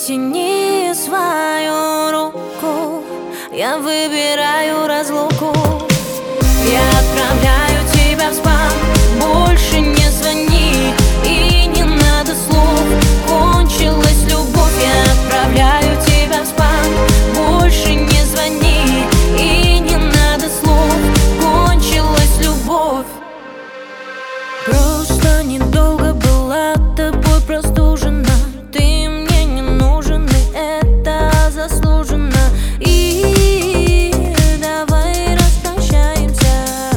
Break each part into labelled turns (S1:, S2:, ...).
S1: тяни свою руку, я выбираю разлуку. Я отправляю тебя в спам, больше не звони, и не надо слов. Кончилась любовь, я отправляю тебя в спам, больше не звони, и не надо слов. Кончилась любовь. Просто недолго была тобой простужена, ты мне не нужен, и это заслуженно. И давай распрощаемся.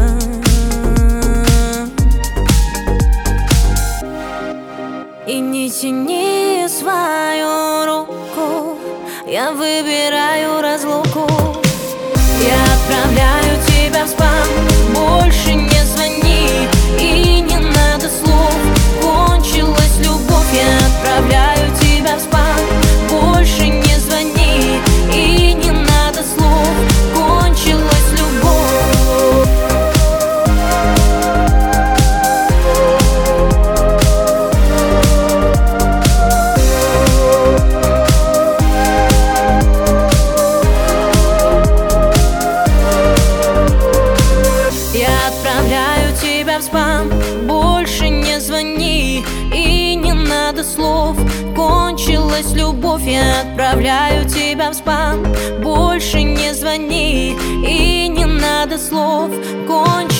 S1: И не тяни свою руку, я выбираю разлуку. Я отправляю тебя в спам, больше не звони, и не надо слов. Кончилась любовь, я отправляю тебя в спам, больше не звони, и не надо слов. Кончилась любовь. Я отправляю тебя в спам, больше не звони, и не надо слов. Кончилась любовь, я отправляю тебя в спам, больше не звони, и не надо слов.